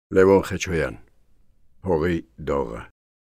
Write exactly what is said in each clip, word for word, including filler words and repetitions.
Լևոն Խեչոյան, Հողի դողը։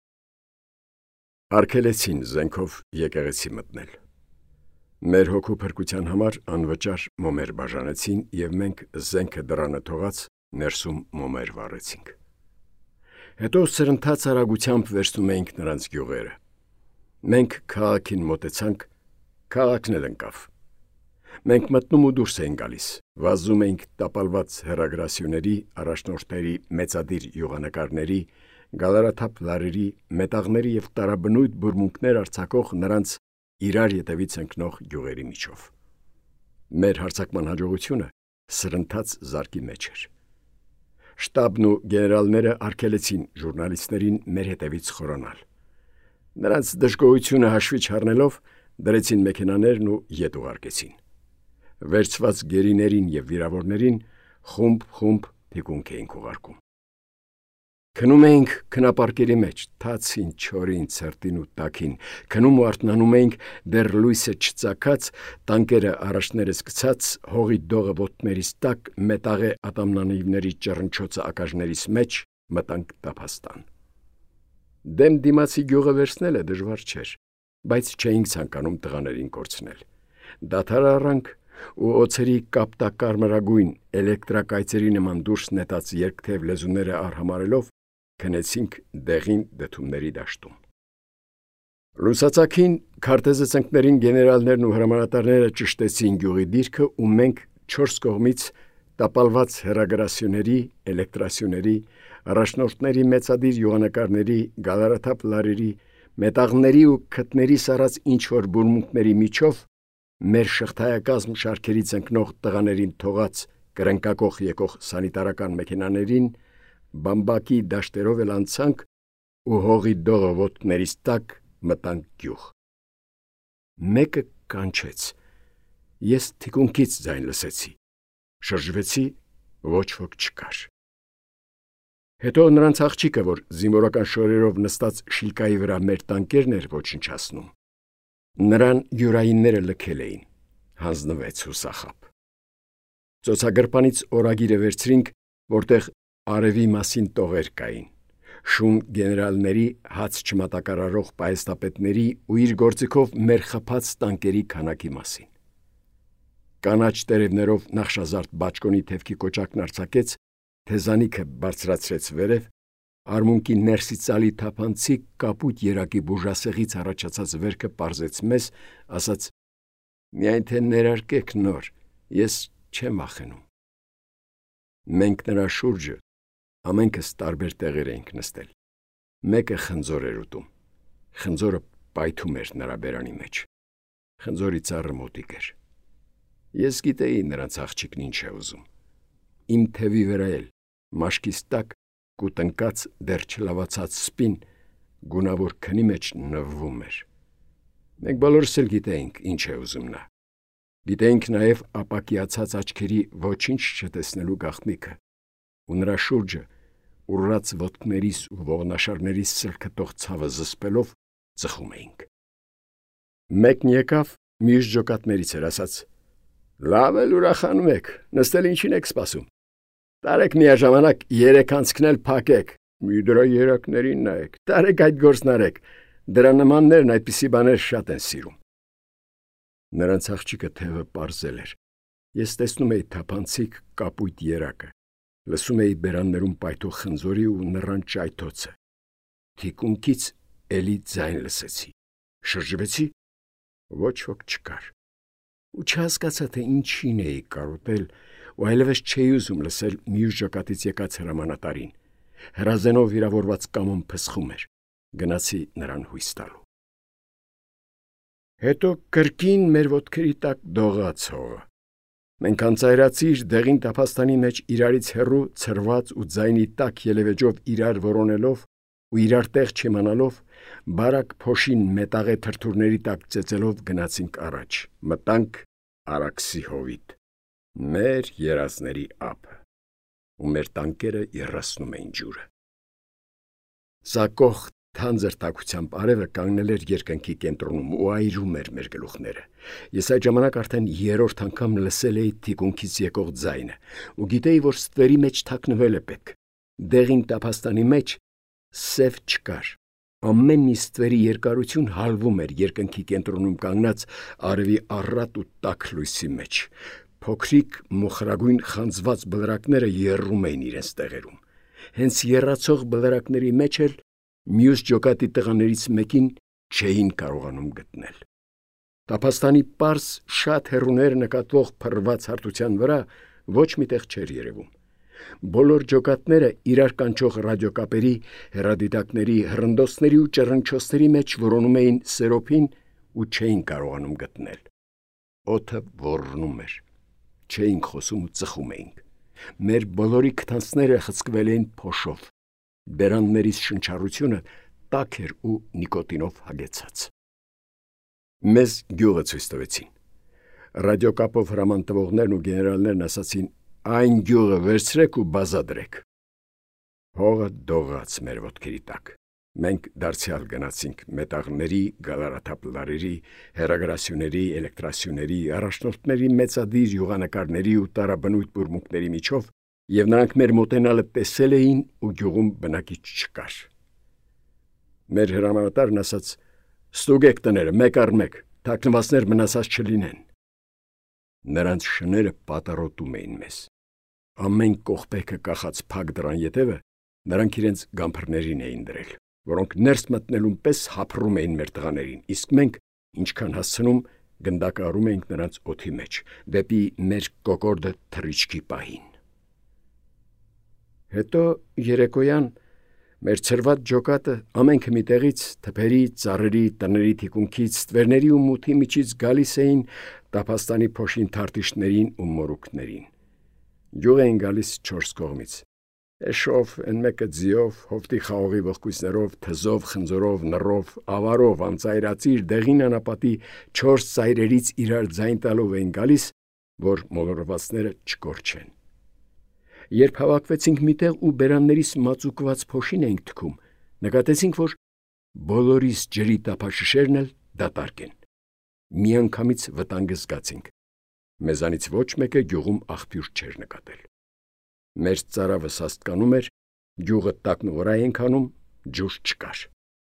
Արգելեցին զենքով եկեղեցի մտնել։ Մեր հոգու փրկության համար անվճար մոմեր բաժանեցին և մենք զենքը դռանը թողած ներսում մոմեր վառեցինք։ Հետո սրընթաց արագությամբ վերցնում էինք նրանց գյուղերը։ Մենք քաղաքին մոտեցանք, քաղաքն էլ ընկավ։ Մենք մտնում ու դուրս էինք գալիս, վազում էինք տապալված հեռագրասյուների, առաջնորդների, մեծադիր յուղանկարների, գալարաթափ լարերի, մետաղների և տարաբնույթ բուրմունքներ արձակող նրանց իրար ետևից ընկնող գյուղերի միջով։ Մեր հարձակման հաջողությունը սրընթաց զարկի մեջ էր։ Շտաբն ու գեներալները արգելեցին ժուրնալիստներին մեր հետևից խորանալ։ Նրանց դժգոհությունը հաշվի չառնելով դրեցին մեքենաներն ու ետ ուղարկեցին։ Վերցված գերիներին և վիրավորներին խումբ-խումբ թիկունք էինք ուղարկում։ Քնում էինք քնապարկերի մեջ, թացին, չորին, ցրտին ու տաքին, քնում ու արթնանում էինք դեռ լույսը չծագած, տանկերը առաջներս գցած, հողի դողը ոտներիս տակ, մետաղե ատամնանիվների ճռնչոցը ականջներիս մեջ, մտանք Տափաստան։ Դեմ դիմացի գյուղը վերցնելը դժվար չէր, բայց չէինք ցանկանում տղաներին կորցնել։ Դադար առանք ու օձերի կապտակարմրագույն էլեկտրակայծերի նման դուրս նետած երկթև լեզուները արհամարելով քնեցինք դեղին դդումների դաշտում։ Լուսացակին քարտեզը ծնկներին գեներալներն ու հրամանատարները ճշտեցին գյուղի դիրքը ու մենք չորս կողմից տապալված հեռագրասյուների, էլեկտրասյուների, առաջնորդների, մեծադիր յուղանկարների, գալարաթափ լարերի, մետաղների ու քթների սառած ինչ-որ բուրմունքների միջով մեր շղթայակազմ շարքերից ընկնող տղաներին թողած կրնկակոխ եկող սանիտարական մեքենաներին բամբակի դաշտերով էլ անցանք ու հողի դողը ոտներիս տակ մտանք գյուղ։ Մեկը կանչեց։ Ես թիկունքից ձայն լսեցի։ Շրջվեցի, ոչ ոք չկար։ Հետո նրանց աղջիկը, որ զինվորական շորերով նստած շիլկայի վրա մեր տանկերն էր ոչնչացնում, նրան յուրայինները լքել էին, հանձնվեց հուսախաբ։ Ծոցագրպանից օրագիրը վերցրինք, որտեղ արևի մասին տողեր կային, շուն գեներալների, հաց չմատակարարող պահեստապետների ու իր գործիքով մեր խփած տանկերի քանակի մասին։ Կանաչ տերևներով նախշազարդ բաճկոնի թևքի կոճակն արձակեց, թեզանիքը բարձրացրեց վերև, արմունկի ներսի ծալի թափանցիկ կապույտ երակի բուժասեղից առաջացած վերքը պարզեց մեզ, ասաց. «Միայն թե ներարկեք նոր, ես չեմ ախենում»։ Մենք նրա շուրջը ամենքս տարբեր տեղեր էինք նստել։ Մեկը խնձոր էր ուտում։ Խնձորը պայթում էր նրա բերանի մեջ։ Խնձորի ծառը մոտիկ էր։ Ես գիտեի նրանց աղջիկն ինչ է ուզում։ Իմ թևի վրա էլ, մաշկիս տակ, կուտնկած դեռ չլավացած սպին գունավոր քնի մեջ նվվում էր։ Մենք բոլորս էլ գիտեինք ինչ է ուզում նա։ Գիտեինք նաև ապակիացած աչքերի ոչինչ չտեսնելու գաղտնիքը ու նրա շուրջը ուռած ոտքներիս ու ողնաշարներիս սրքտող ցավը զսպելով ծխում էինք։ Մեկն եկավ, մյուս ջոկատներից էր, ասաց. «Լավ էլ ուրախանում եք, նստել ինչին եք սպասում։ Տարեք միաժամանակ երեք անցքնել փակեք, մի դրա երակներին նայեք, տարեք այդ գործն արեք, դրա նմաններն այդպիսի բաներ շատ են սիրում»։ Նրանց աղջիկը թևը պարզել էր։ Ես տեսնում էի թափանցիկ կապույտ երակը, լսում էի բերաններում պայթող խնձորի ու նռան ճայթոցը։ Թիկունքից էլի ձայն լսեցի։ Շրջվեցի, ոչ ոք չկար։ Ու չհասկացա, թե ինչին էի կարոտել, ու այլևս չէի ուզում լսել մյուս ջոկատից եկած հրամանատարին։ Հրազենով վիրավորված կամոն փսխում էր։ Գնացի նրան հույս տալու։ Հետո կրկին մեր ոտքերի տակ դողաց հողը։ Մենք անծայրածիր դեղին Տափաստանի մեջ իրարից հեռու ցրված ու ձայնի տակ ելևեջով իրար որոնելով ու իրար տեղ չիմանալով, բարակ փոշին մետաղե թրթուրների տակ ծեծելով գնացինք առաջ, մտանք Արաքսի հովիտ, մեր երազների ափը, ու մեր տանկերը եռացնում էին ջուրը։ Սակող թանձր տաքությամբ արևը կանգնել էր երկնքի կենտրոնում ու այրում էր մեր գլուխները։ Ես այդ ժամանակ արդեն երրորդ անգամ լսել էի թիկունքից եկող ձայնը ու գիտեի, որ ստվերի մեջ թաքնվել է պետք։ Դեղին տափաստանի մեջ սև չկար։ Ամեն մի ստվերի երկարություն հալվում էր երկնքի կենտրոնում կանգնած արևի առատ ու տաք լույսի մեջ։ Փոքրիկ մոխրագույն խանձված բլրակները եռում էին իրենց տեղերում։ Հենց եռացող բլրակների մեջ էլ մյուս ջոկատի տղաներից մեկին չէին կարողանում գտնել։ Տափաստանի պարզ շատ հեռուներ նկատվող փռված հարթության վրա ոչ միտեղ չէր երևում։ Բոլոր ջոկատները իրար կանչող ռադիոկապերի, հեռադիտակների, հռնդոցների ու ճռնչոցների մեջ որոնում էին Սերոփին ու չէին կարողանում գտնել։ Օդը ոռնում էր։ Չէինք խոսում ու ծխում էինք։ Մեր բոլորի քթանցները խցկվել էին փոշով։ Բերաններից շնչառությունը տաք էր ու նիկոտինով հագեցած։ Մեզ գյուղը ցույց տվեցին։ Ռադիոկապով հրաման տվողներն ու գեներալներն ասացին. «Այն գյուղը վերցրեք ու բազադրեք»։ Հողը դողաց մեր ոտքերի տակ։ Մենք դարձյալ գնացինք մետաղների, գալարաթափ լարերի, հեռագրասյուների, էլեկտրասյուների, առաջնորդների մեծադիր յուղանկարների ու տարաբնույթ բուրմունքների միջով, եւ նրանք մեր մոտենալը տեսել էին ու գյուղում բնակիչ չկար։ Մեր հրամանատարն ասաց. «Ստուգեք տները, մեկ առ մեկ, թաքնվածներ մնացած չլինեն»։ Նրանց շները պատառոտում էին մեզ։ Ամեն կողպեքը կախած փակ դռան ետևը նրանք իրենց գամփրներին էին դրել, որոնք ներս մտնելուն պես հափռում էին մեր տղաներին, իսկ մենք, ինչքան հասցնում, գնդակահարում էինք նրանց օդի մեջ, դեպի մեր կոկորդը թռիչքի պահին։ Հետո երեկոյան մեր ցրված ջոկատը ամենքը մի տեղից, թփերի, ծառերի, տների թիկունքից, ստվերների ու մութի միջից գալիս էին տափաստանի փոշին թարտիշներին ու մորուքներին։ Գյուղ էին գալիս չորս կողմից։ Էշով, են մեկը ձիով, հովտի խաղողի ողկույցներով, թզով, խնձորով, նռով, ավարով, անծայրածիր, դեղին անապատի չորս ծայրերից իրար ձայն տալով էին գալիս, որ մոլորվածները չկորչեն։ Երբ հավաքվեցինք միտեղ ու բերաններից մածուկված փոշին էինք թքում, նկատեցինք, որ բոլորիս ջրի տափաշշերն էլ դատարկ են։ Միանգամից վտանգը զգացինք։ Մեզանից ոչ մեկը գյուղում աղբյուր չէր նկատել։ Մեր ծարավը սաստկանում էր, գյուղը տակն ու վրա էինք անում, ջուր չկար։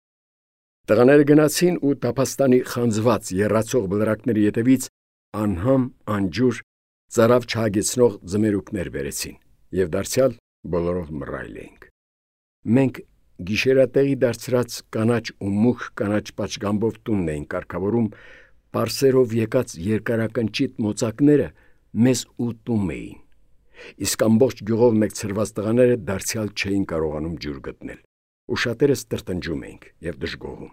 Տղաները գնացին ու տափաստանի խանձված եռացող բլրակների ետևից անհամ, անջուր, ծարավ չհագեցնող ձմերուկներ բերեցին եւ դարձյալ բոլորով մռայլ էինք։ Մենք գիշերատեղի դարձրած կանաչ ու մուգ կանաչ պատշգամբով տունն էին կարգավորում, պարսերով եկած երկարակնճիտ մոծակները մեզ ուտում էին, իսկ ամբողջ գյուղով մեկ ցրված տղաները դարձյալ չէին կարողանում ջուր գտնել, ու շատերս տրտնջում էինք եւ դժգոհում։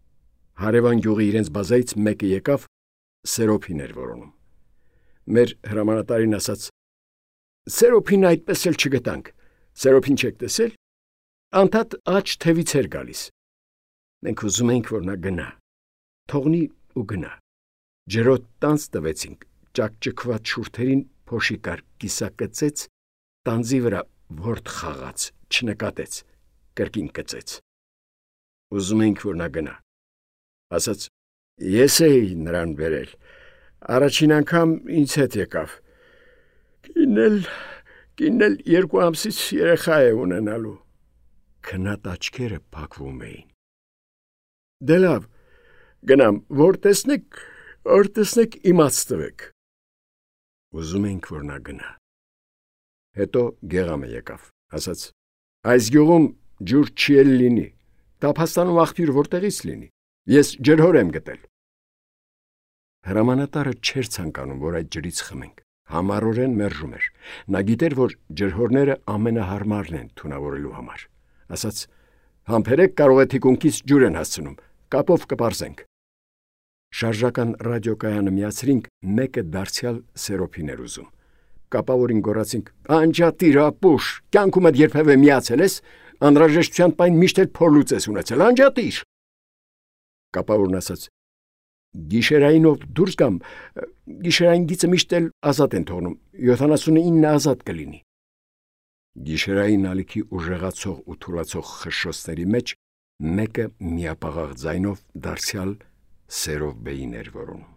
Հարևան գյուղի իրենց բազայից մեկը եկավ, Սերոփին էր որոնում։ Մեր հրամանատարին ասաց. «Սերոփին այդպես էլ չգտանք։ Սերոփին չեք տեսել։ Անթադ աջ թևից էր գալիս»։ Մենք ուզում էինք, որ նա գնա, թողնի ու գնա։ Ջրոտ տանձ տվեցինք, ճակճկված շուրթերին փոշի կար, կիսակծեց, տանձի վրա ворդ խաղաց, չնկատեց, կրկին կծեց։ Ուզում էինք, որ նա գնա։ Ասաց. «Ես էի նրան բերել, առաջին անգամ ինձ հետ եկավ։ Կինել, կինել երկու ամսից երեխա է ունենալու»։ Քնած աչքերը փակվում էին։ Դե լավ, գնամ, որ տեսնեք, որ տեսնեք իմաց տվեք։ Ուզում էինք, որ նա գնա։ Հետո գեղամը եկավ, ասաց. «Այս գյուղում ջուր չի էլ լինի, տափաստանում աղբյուր որտեղից լինի, ես ջրհոր եմ գտել»։ Հրամանատարը չէր ցանկանում, որ այդ ջրից խմենք, համառորեն մերժում էր։ Նա գիտեր, որ ջրհորները ամենահարմարն են թունավորելու համար։ Ասաց. «Համբերեք, կարող է թիկունքից ջուր են հասցնում, կապով կպարզենք»։ Շարժական ռադիոկայանը միացրինք, մեկը դարձյալ Սերոփին էր ուզում։ Կապավորին գոռացինք. «Անջատիր, ապուշ, կյանքումդ երբևէ միացել ես, անհրաժեշտության պայն միշտ էլ փոր լուծես ունեցել, անջատիր»։ Կապավորն ասաց. «Գիշերայինով դուրս գամ, գիշերային գիծը միշտ էլ ազատ են թողնում, յոթանասունինը ազատ կլինի»։ Գիշերային ալիքի ուժեղացող ու թուլացող խշշոցների մեջ մեկը միապաղաղ ձայնով դարձյալ Սերոբեին էր որոնում։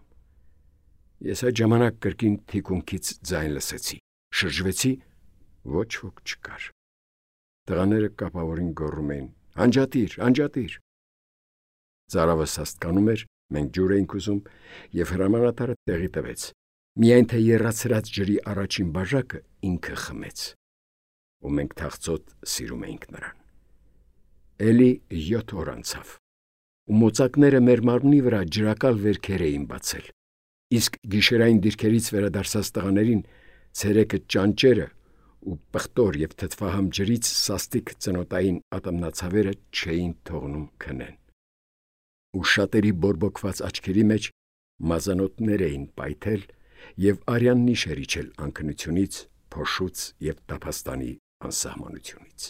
Ես այդ ժամանակ կրկին թիկունքից ձայն լսեցի, շրջվեցի, ոչ ոք չկար։ Տղաները կապավորին գոռում էին. «Անջատիր, անջատիր»։ Ծարավը սաստկանում էր, մենք ջուր էինք ուզում, եւ հրամանատարը տեղի տվեց։ Միայն թե եռացրած ջրի առաջին բաժակը ինքը խմեց, ու մենք թախծոտ սիրում էինք նրան։ Էլի յոթ օր անցավ, ու մոծակները մեր մարմնի վրա ջրակալ վերքեր էին բացել, իսկ գիշերային դիրքերից վերադարձած տղաներին ցերեկը ճանճերը ու պղտոր եւ թթվահամ ջրից սաստիկ ծնոտային ատամնացավերը չէին թողնում քնեն։ Ու շատերի բորբոքված աչքերի մեջ մազանոթներ էին պայթել եւ արյան նիշ էր իջել անքնությունից, փոշուց եւ տափաստանի անսահմանությունից։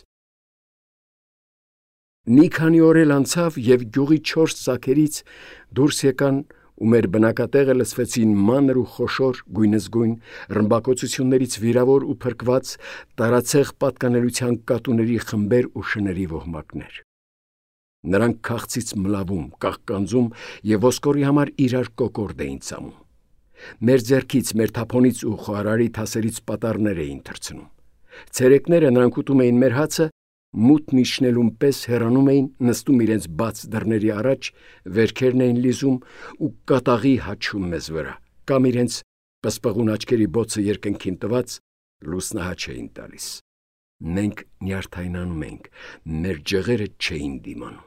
Մի քանի օր էլ անցավ եւ գյուղի չորս ծակերից դուրս եկան ու մեր բնակատեղը լսվեցին մանր ու խոշոր գույնզգույն ռմբակոծություններից վիրավոր ու փրկված տարածեղ պատկանելության կատուների խմբեր ու շների ոհմակներ։ Նրանք քաղցից մլավում, կաղկանձում եւ ոսկորի համար իրար կոկորդ էին ծամում։ Մեր ձեռքից, մեր թափոնից ու խոհարարի թասերից պատառներ էին թռցնում։ Ցերեկները նրանք ուտում էին մեր հացը, մութն իջնելուն պես հեռանում էին, նստում իրենց բաց դռների առաջ, վերքերն էին լիզում ու կատաղի հաչում մեզ վրա, կամ իրենց պսպղուն աչքերի բոցը երկնքին տված լուսնահաչ էին տալիս։ Մենք նյարդայնանում էինք, մեր ջղերը չէին դիմանում։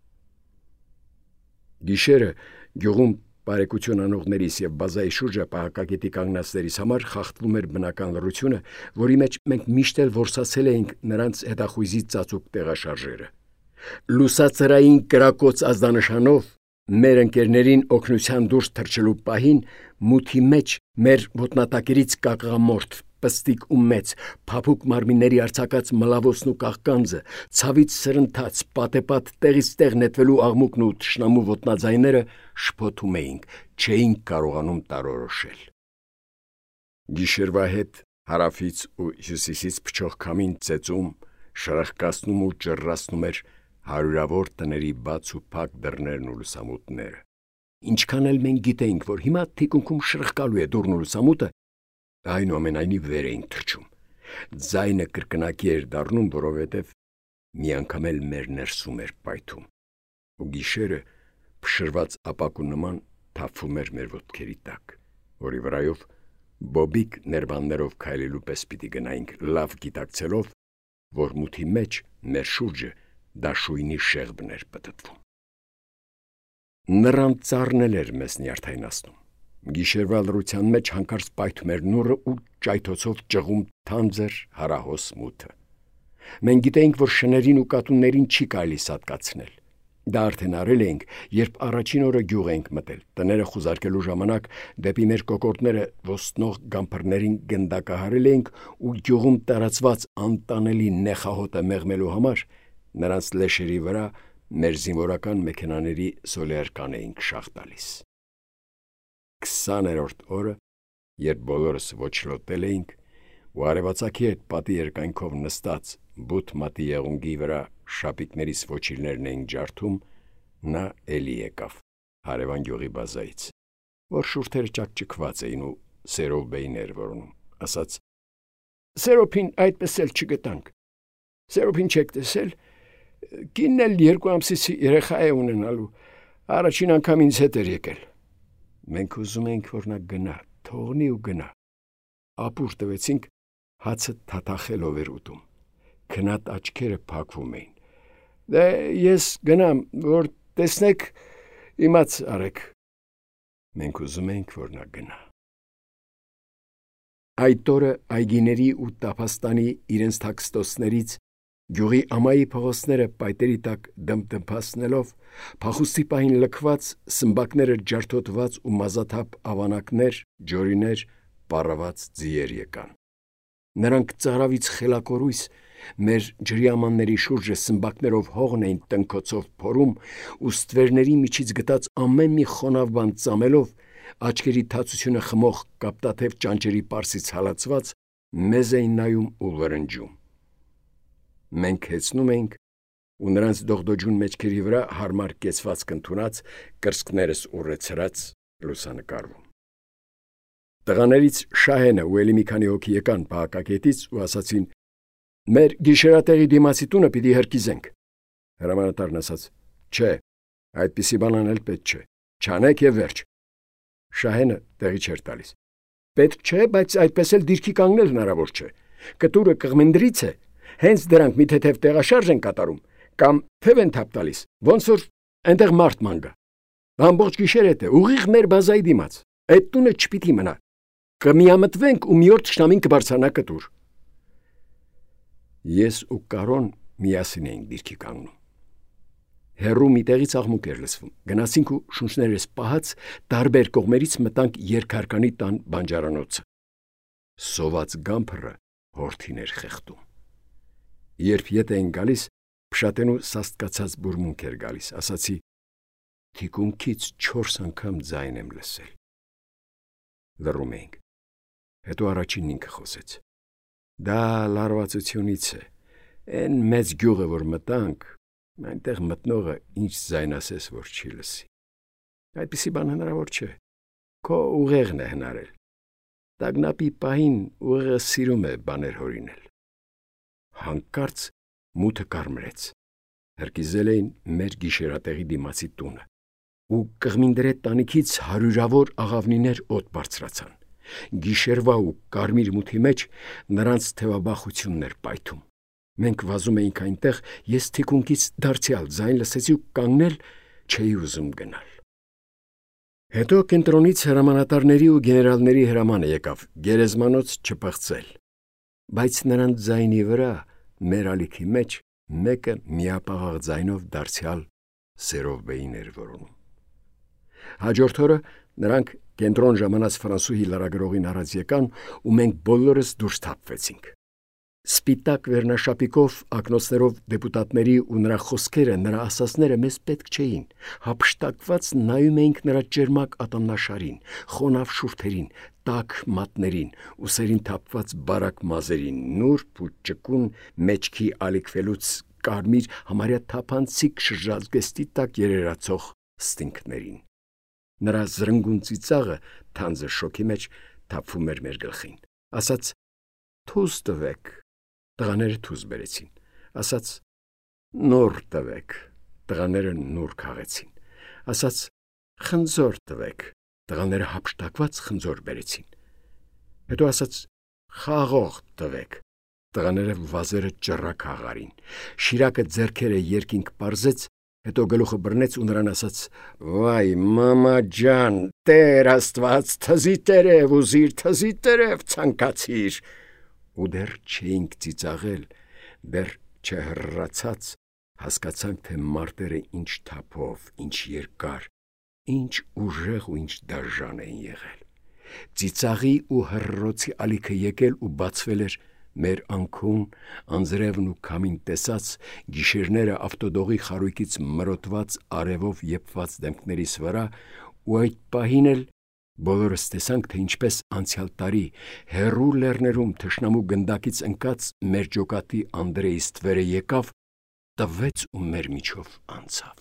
Գիշերը գյուղում բարեկություն անողներիս եւ բազայի շուրջը պահակագետի կանգնածներից համար խախտվում էր բնական լռությունը, որի մեջ մենք միշտ էլ որսացել էինք նրանց հետախույզի ծածուկ տեղաշարժերը։ Լուսածրային կրակոց ազդանշանով մեր ընկերներին օգնության դուրս թռչելու պահին մութի մեջ մեր ոտնատակերից կաղամորթ, պստիկ ու մեծ, փափուկ մարմինների արձակած մլավոցն ու կաղկանձը, ցավից սրընթաց, պատեպատ տեղից տեղ նետվելու աղմուկն ու թշնամու ոտնաձայները շփոթում էինք, չէինք կարողանում տարորոշել։ Գիշերվա հետ հարավից ու հյուսիսից փչող քամին ծեծում, շրխկացնում ու ճռռացնում էր հարյուրավոր տների բաց ու փակ դռներն ու լուսամուտները։ Ինչքան էլ մենք գիտեինք, որ հիմա թիկունքում շրխկալու է դուռն ու լուսամուտը, այնուամենայնիվ վեր էին թռչում։ Ձայնը կրկնակի էր դառնում, որովհետև մի անգամ էլ մեր ներսում էր պայթում, ու գիշերը փշրված ապակու նման թափվում էր մեր ոտքերի տակ, որի վրայով բոբիկ ներբաններով քայլելու պես պիտի գնայինք, լավ գիտակցելով, որ մութի մեջ մեր շուրջը դաշույնի շեղբն էր պտտվում։ Նրան ծառնել էր մեզ նյարդայնացնում։ Գիշերվա լռության մեջ հանկարծ պայթում էր նուռը ու ճայթոցով ճղում թանձր հարահոս մութը։ Մենք գիտեինք, որ շներին ու կատուններին չի կարելի սատկացնել։ Դա արդեն արել էինք, երբ առաջին օրը գյուղ էինք մտել, տները խուզարկելու ժամանակ դեպի մեր կոկորդները ոստնող գամփրներին գնդակահարել էինք ու գյուղում տարածված անտանելի նեխահոտը մեղմելու համար նրանց լեշերի վրա մեր զինվորական մեքենաների սոլերկան էինք շաղ տալիս։ Քսաներորդ օրը, երբ բոլորս ոչլոտել էինք ու արևածագի հետ պատի երկայնքով նստած բութ մատի եղունգի վրա շապիկներիս ոչիրներն էին ջարդում, նա էլի եկավ հարևան գյուղի բազայից, որ շուրթերը ճակճկված էին ու սերոբեին էր որոնում, ասաց. «Սերոբին այդպես էլ չգտանք։ Սերոբին չեք տեսել, կինն էլ երկու ամսից երեխա է ունենալու, առաջին անգամ ինձ հետ էր եկել»։ Մենք ուզում էինք, որ նա գնա, թողնի ու գնա։ Ապուր տվեցինք, հացը թաթախելով էր ուտում։ Քնած աչքերը փակվում էին։ «Դե ես գնամ, որ տեսնեք, իմաց արեք»։ Մենք ուզում էինք, որ նա գնա։ Այդ օրը այգիների ու տափաստանի իրենց թաքստոցներից գյուղի ամայի փողոցները պայտերի տակ դմդմփացնելով, փախուստի պահին լքված, սմբակները ջարդոտված ու մազաթափ ավանակներ, ջորիներ, պառաված ձիեր եկան։ Նրանք ծարավից խելակորույս մեր ջրիամանների շուրջը սմբակներով հողն էին տնքոցով փորում ու ստվերների միջից գտած ամեն մի խոնավ բան ծամելով, աչքերի թացությունը խմող կապտաթև ճանճերի պարսից հալածված, մեզ էին նայում ու վրնջում։ Մենք հեծնում էինք ու նրանց դողդոջուն մեջքերի վրա հարմար կեցված կնդունած, կրծքներս ուռեցրած լուսանկարվում։ Տղաներից Շահենը ու էլի մի քանի հոգի եկան պահակագետից ու ասացին. Մեր գիշերատեղի դիմացի տունը պիտի հրկիզենք։ Հրամանատարն ասաց. Չէ, այդպիսի բան անել պետք չէ։ Չանեք եւ վերջ։ Շահենը տեղի չէր տալիս։ Պետք չէ, բայց այդպես էլ դիրքի կանգնել հնարավոր չէ։ Կտուրը կղմնդրից է, հենց դրանք մի թեթև տեղաշարժ են կատարում, կամ թև են թափ տալիս, ոնց որ այնտեղ մարդ ման գա։ Ամբողջ գիշեր հետ է, ուղիղ մեր բազայի դիմաց։ Այդ տունը չպիտի մնա։ Կմիամտվենք ու մի օր թշնամին կբարձրանա կտուր։ Ես ու Կարոն միասին էինք դիրքի կանգնում։ Հերու մի տեղից աղմուկ էր լսվում։ Գնացինք ու շունչներս պահած տարբեր կողմերից մտանք երկհարկանի տան բանջարանոցը։ Սոված գամփրը հորթին էր խեղդում։ Երբ ետ էին գալիս, փշատենու սաստկացած բուրմունք էր գալիս, ասացի. թիկունքից չորս անգամ ձայն եմ լսել։ Լռում էինք։ Հետո առաջինն ինքը խոսեց. Դա լարվածությունից է։ Այն մեծ գյուղը, որ մտանք, այնտեղ մտնողը ինչ ձայն ասես, որ չի լսի։ Այդպիսի բան հնարավոր չէ։ Քո ուղեղն է հնարել։ Տագնապի պահին ուղեղը սիրում է բաներ հորինել։ Հանկարծ մութը կարմրեց։ Հրկիզել էին մեր գիշերատեղի դիմացի տունը։ Ու կղմինդրե տանիքից հարյուրավոր աղավնիներ օդ բարձրացան։ Գիշերվա ու կարմիր մութի մեջ նրանց թևաբախությունն էր պայթում։ Մենք վազում էինք այնտեղ, ես թիկունքից դարձյալ ձայն լսեցի ու կանգնել չէի ուզում գնալ։ Հետո կենտրոնից հրամանատարների ու գեներալների հրամանը եկավ գերեզմանոց չփղծել։ Բայց նրանց ձայնի վրա մեր ալիքի մեջ մեկը միապաղաղ ձայնով դարձյալ Սերովբեին էր որոնում։ Հաջորդ օրը նրանք կենտրոն ժամանած ֆրանսուհի լարագրողին առած եկան ու մենք բոլորս դուրս թափվեցինք։ Սպիտակ վերնաշապիկով ակնոցներով դեպուտատների ու նրա խոսքերը, նրա ասածները մեզ պետք չէին։ Հափշտակված նայում էինք նրա ջերմակ ատամնաշարին, խոնավ շուրթերին, տաք մատներին, ուսերին թափված բարակ մազերին, նուրբ ու ճկուն մեջքի ալիքվելուց կարմիր համարյա թափանցիկ շրջազգեստի տակ երերացող ստինքներին։ Նրա զրնգուն ծիծաղը թանձր շոքի մեջ թափվում էր մեր գլխին։ Ասաց. «Թուզ տվեք»։ Տղաները թուզ բերեցին։ Ասաց. «Նոր տվեք»։ Տղաները նոր քաղեցին։ Ասաց. «Խնձոր տվեք»։ Տղաները հափշտակված խնձոր բերեցին։ Հետո ասաց. «Խաղող տվեք»։ Տղաները վազերը ճռակ հաղարին։ Շիրակը ձեռքերը երկինք պարզեց, հետո գլուխը բռնեց ու նրան ասաց. «Վայ, մամա ջան, Տեր Աստված, թզի տերև ուզիր, թզի տերև ցանկացիր»։ Ու դեռ չէինք ծիծաղել, դեռ չհռռացած, հասկացանք, թե մարտերը ինչ թափով, ինչ երկար, ինչ ուժեղ ու ինչ դաժան էին եղել։ Ծիծաղի ու հռռոցի ալիքը եկել ու բացվել էր մեր անքուն, անձրևն ու քամին տեսած, գիշերները ավտոդողի խարույկից մրոտված արևով եփված դեմքներիս վրա, ու այդ պահին էլ բոլորս տեսանք, թե ինչպես անցյալ տարի հեռու լեռներում թշնամու գնդակից ընկած մեր ջոկատի Անդրեի ստվերը եկավ, տվեց ու մեր միջով անցավ։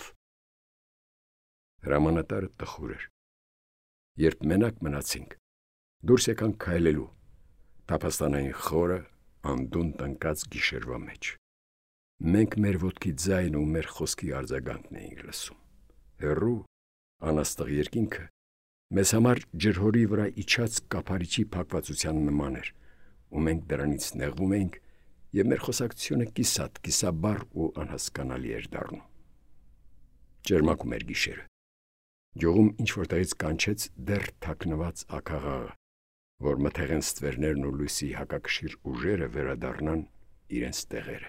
Հրամանատարը տխուր էր։ Երբ մենակ մնացինք, դուրս եկանք քայլելու, տափաստանային խորը, անդունդն ընկած գիշերվա մեջ։ Մենք մեր ոտքի ձայնը ու մեր խոսքի արձագանքն էինք լսում։ Հեռու անաստղ երկինքը մեզ համար ջրհորի վրա իջած կափարիչի փակվածության նման էր, ու մենք դրանից նեղվում էինք, և մեր խոսակցությունը կիսատ, կիսաբար ու անհասկանալի էր դառնում։ Ճերմակում էր գիշերը։ Գյուղում ինչ-որտեղից կանչեց դեռ թաքնված աքաղաղը, որ մթեղեն ստվերներն ու լույսի հակակշիռ ուժերը վերադառնան իրենց տեղերը։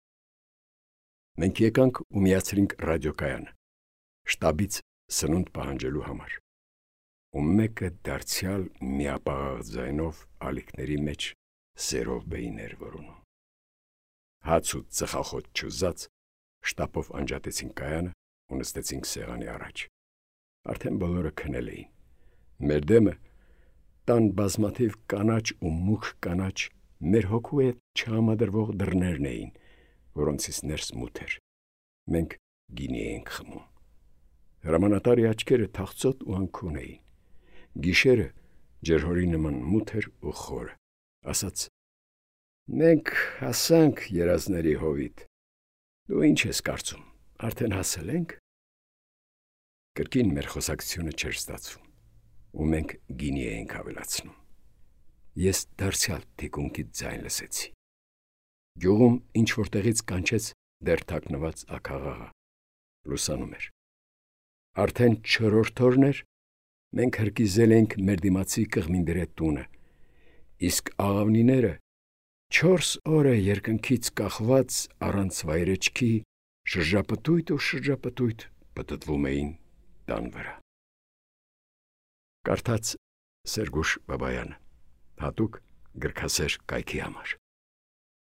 Մենք եկանք ու միացրինք ռադիոկայանը, շտաբից սնունդ պահանջելու համար։ Ու մեկը դարձյալ միապաղաղ ձայնով ալիքների մեջ Սերովբեին էր որոնում։ Հաց ու ծխախոտ չուզած, շտապով անջատեցինք կայանը ու նստեցինք սեղանի առաջ։ Արդեն բոլորը քնել էին։ Մեր դեմը տան բազմաթիվ կանաչ ու մուգ կանաչ մեր հոգու հետ չհամադրվող դռներն էին, որոնցից ներս մութ էր։ Մենք գինի էինք խմում։ Հրամանատարի աչքերը թախծոտ ու անքուն էին։ Գիշերը ջրհորի նման մութ էր ու խորը։ Ասաց. Մենք հասանք երազների հովիտ։ Դու ինչ ես կարծում, արդեն հասել ենք։ Կրկին մեր խոսակցությունը չէր ստացվում, ու մենք գինի էինք ավելացնում։ Ես դարձյալ թիկունքից ձայն լսեցի։ Գյուղում ինչ որտեղից կանչեց դեռ թաքնված ակաղաղա։ Լուսանում էր։ Արդեն չորրորդ օրն էր, մենք հրկիզել էինք մեր դիմացի կղմինդրե տունը, իսկ աղավնիները չորս օր է երկնքից կախված առանց վայրեջքի շրջապտույտ ու շրջապտույտ պտտվում էին տան վրա։ Կարդաց Սերգուշ Բաբայանը, հատուկ գրքասեր կայքի համար։